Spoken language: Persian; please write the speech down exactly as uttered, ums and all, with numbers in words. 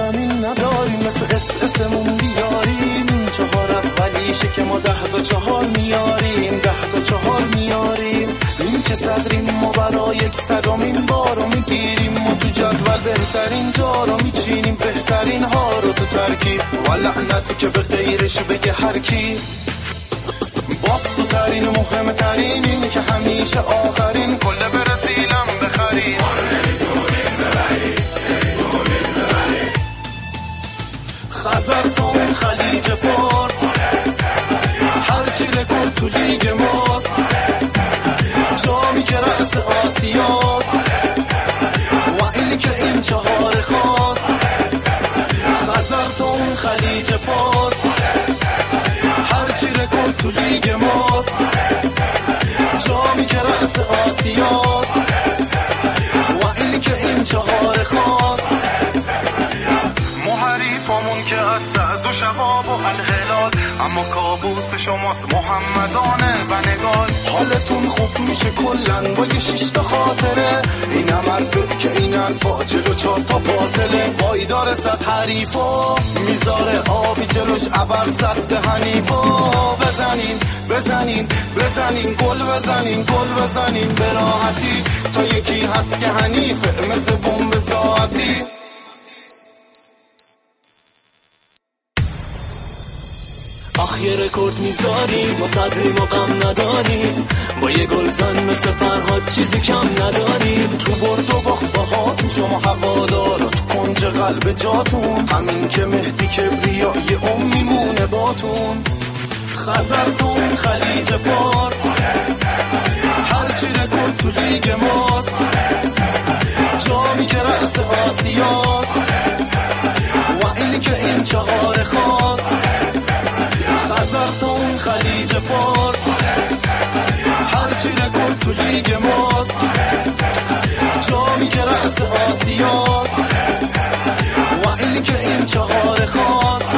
زمین نداریم، مثل اس اسمون بیاریم. این چهار اولیشه که ما ده تا چهار میاریم، ده تا چهار میاریم. این که صدریم ما برای یک صدامین بارو میگیریم. ما تو جدول بهترین جا رو میچینیم، بهترین ها رو تو ترکیب. و لعنتی که به غیرش بگه هر کی. باستو ترین و مهم ترین این که همیشه آخرین. کله برسیلم بخریم، خزر تا خلیج فارس، هرچی رکورد تو لیگ ماست. جامی که رأس آسیاست و این که این چهار خواست. خزر تا خلیج فارس، هرچی رکورد تو لیگ ماست. جامی که رأس آسیاست و این که این چهار خواست. محریفمون که از سعد و شباب و الهلال، اما کابوس شماست محمدانه و نگال. حالتون خوب میشه کلن با یه شیشتا خاطره. این هم حرفه که این حرفا جلو چار تا باطله. وای داره صد حریفا میذاره آبی جلوش عبر صد حنیفا. بزنین بزنین بزنین گل بزنین گل بزنین به راحتی. تا یکی هست که حنیفه مثل بمب ساعتی. آخ یه رکورد میذاریم با صدری ما غم نداریم. با یه گلزن مثل فرهاد چیزی کم نداریم. تو برد و باخت باهاتون شما هوادارا تو کنج قلب جاتون. همین که مهدی کبریا یه ام میمونه باتون. خزرتون خلیج فارس، هرچی رکورد تو لیگ ماست. جامی که رأس آسیاست و این که این چهار خواست. خزرتون خلیج فارس، هرچی رکورد تو لیگ ماست. جامی که رأس آسیاست و این که این چهار خواست.